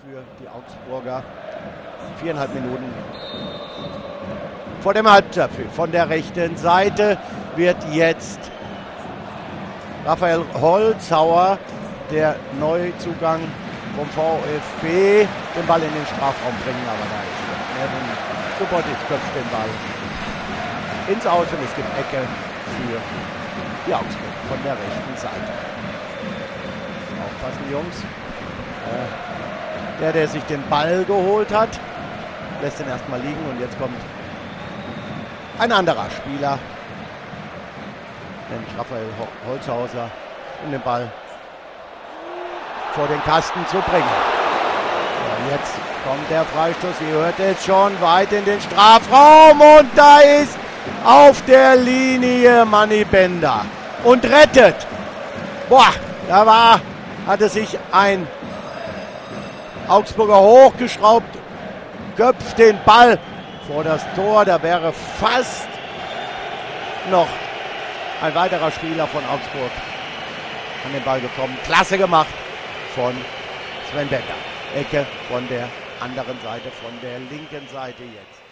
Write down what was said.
für die Augsburger. 4,5 Minuten vor dem Halbzeitpfiff. Von der rechten Seite wird jetzt Raphael Holzhauer, der Neuzugang vom VfB, den Ball in den Strafraum bringen, aber da ist Mervin Subotic, köpft den Ball ins Aus und es gibt Ecke für die Augsburg von der rechten Seite. Aufpassen, Jungs. Der sich den Ball geholt hat, lässt ihn erstmal liegen und jetzt kommt ein anderer Spieler, nämlich Raphael Holzhauser, um den Ball vor den Kasten zu bringen. Ja, jetzt kommt der Freistoß, ihr hört es schon, weit in den Strafraum und da ist auf der Linie Manni Bender und rettet. Boah, hatte sich ein Augsburger hochgeschraubt, köpft den Ball vor das Tor. Da wäre fast noch ein weiterer Spieler von Augsburg an den Ball gekommen. Klasse gemacht von Sven Bender. Ecke von der anderen Seite, von der linken Seite jetzt.